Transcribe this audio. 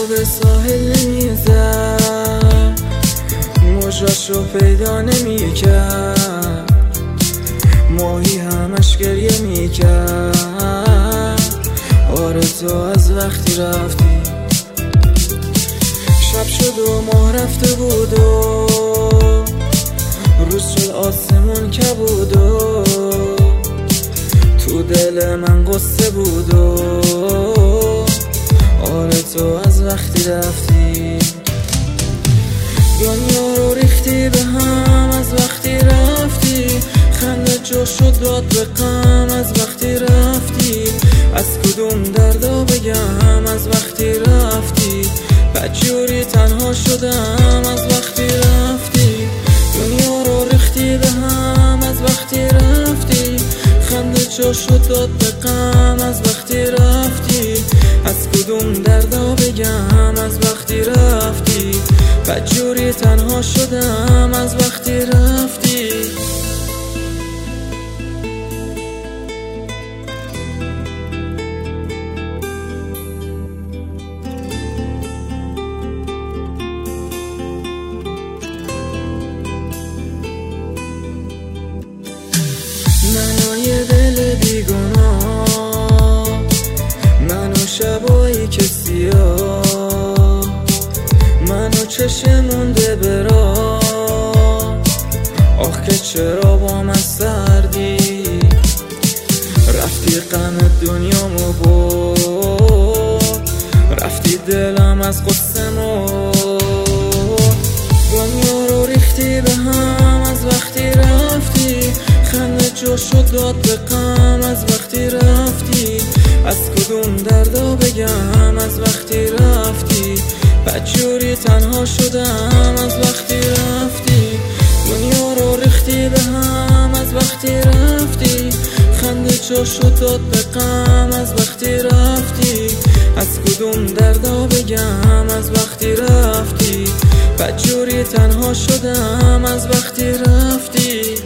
به ساحل نمیزد، موجاشو پیدا نمیکرد، ماهی همش گریه میکرد. آره تو از وقتی رفتی، شب شد و ماه رفته بود و روز شد آسمون کبود و تو دل من قصه بود و آره تو از وقتی رفتی. دنیا رو ریختی به هم از وقتی رفتی، خنده جا شد داد به غم از وقتی رفتی. از کدوم دردا بگم از وقتی رفتی، بدجوری تنها شدم از وقتی رفتی. دنیا رو ریختی به هم از وقتی رفتی، خنده جا شد داد به غم از وقتی رفتی. از کدوم دردا بگم از وقتی رفتی، بدجوری تنها شدم از وقتی رفتی. منو یه دل بیگناه، منو شبایی که سیاه، منو چشم مونده برا. آخ که چرا با من سردی، رفتی غم دنیامو برد، رفتی دلم از قصه مرد. دنیا رو ریختی به هم از وقتی رفتی، خنده جا شد داد به غم از وقتی رفتی. از کدوم دردا بگم از وقتی رفتی، بدجوری تنها شدم از وقتی رفتی. دنیا رو ریختی به هم از وقتی رفتی، خنده جا شد داد به غم از وقتی رفتی. از کدوم دردا بگم از وقتی رفتی، بدجوری تنها شدم از وقتی رفتی.